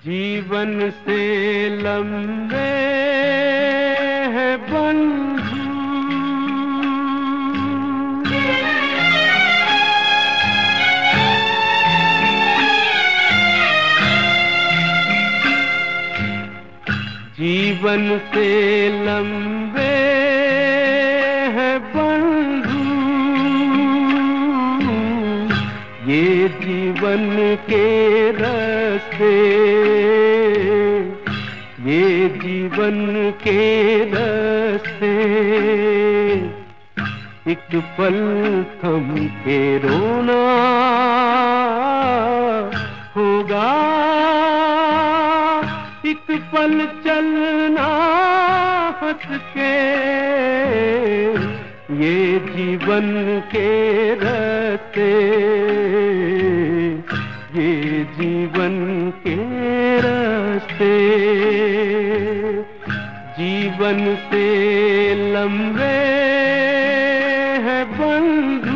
जीवन से लंबे हैं बंधु, जीवन से लंबे हैं बंधु, ये जीवन के रास्ते, ये जीवन के रास्ते। एक पल थम के रोना होगा, एक पल चलना हंस के, ये जीवन के रास्ते, ये जीवन के रास्ते। जीवन से लंबे हैं बंधु,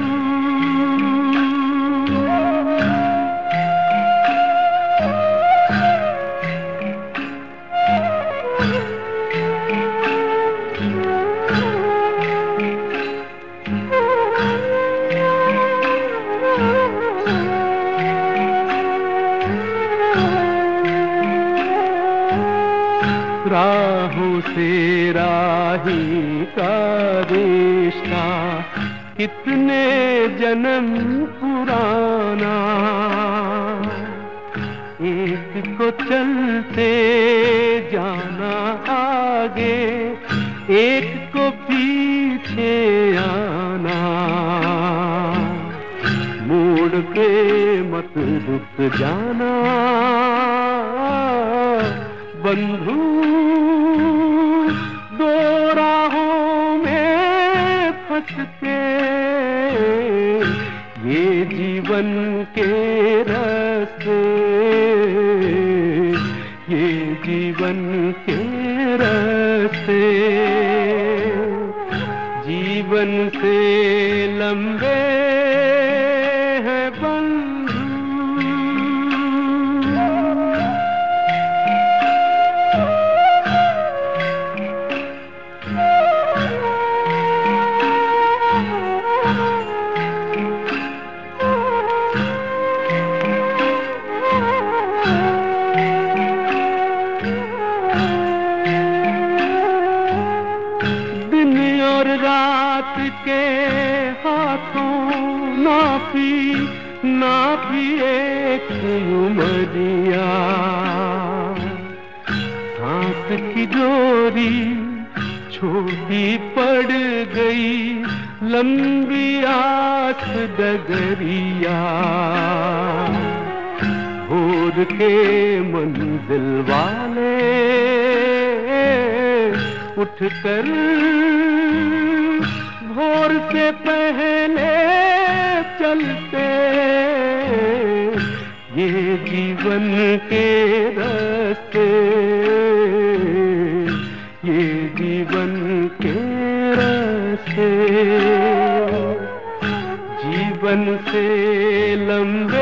राहों से राही का रिश्ता कितने जन्म पुराना, एक को चलते जाना आगे, एक को पीछे आना। मोड़ के मत रुक जाना बंधु, दो राहों में फंस के, ये जीवन के रास्ते, ये जीवन के रास्ते। जीवन से लंबे हैं बंधु, रात के हाथों नापी एक उमरिया, सांस की डोरी छोटी पड़ गई, लंबी आस डगरिया। भोर के मंजिल वाले उठकर भोर से पहले चलते, ये जीवन के रास्ते, ये जीवन के रास्ते। जीवन से लंबे